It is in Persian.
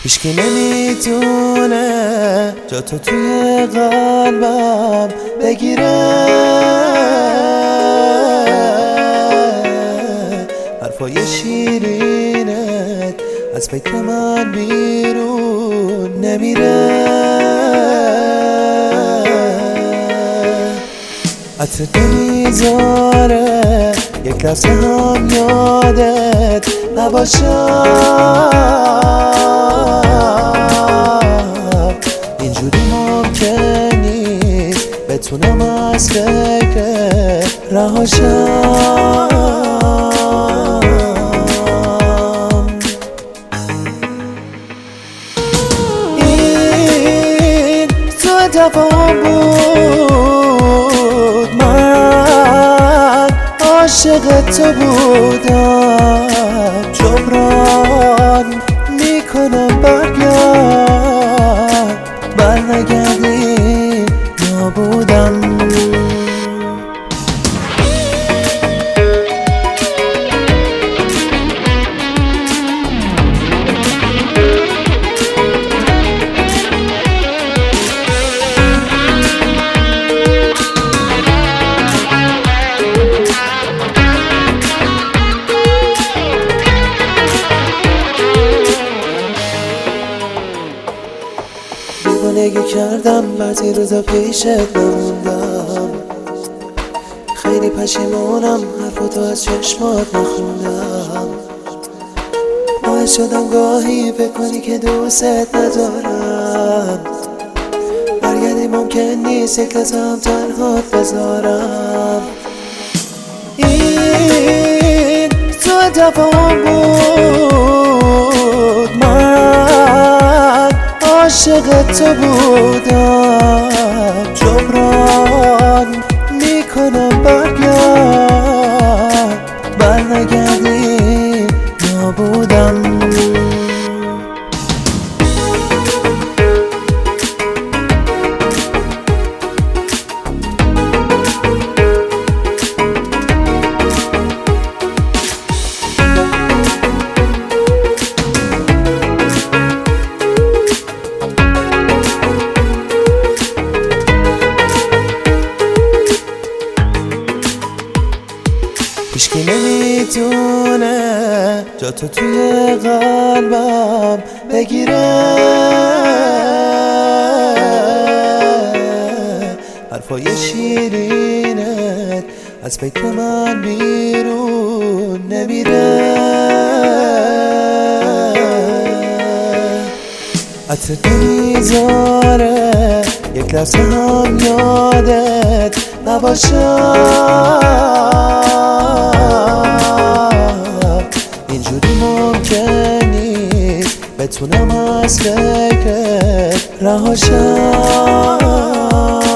هیچکی نمیتونه جا تو توی قلبم بگیره. حرفای شیرینت از فکر من بیرون نمیره. عطر نمیذاره یک لحظه هم یادت نباشم. اینجوری ممکن نیست بتونم از فکر رهاشم. این تو تفاهم بود، من عاشق تو بودم. جبران میکنم برنگردی نابودم. دیوانگی کردم، بعضی روزا پیشت نموندم. خیلی پشیمونم حرفتو از چشمات نخوندم. باعث شدم گاهی فکر کنی که دوست ندارم. برگردی ممکن نیست یک لحظه هم تنهات بذارم. این تو تفاهم بود، من عاشق تو بودم. جبران میکنم برنگردی نابودم. هیچکی نمیتونه جا تو توی قلبم بگیره. حرفای شیرینت از فکر من بیرون نمیره. عطر نمیذاره یک لحظه هم یادت نباشم. اینجوری ممکن نیست بتونم از فکر رهاشم.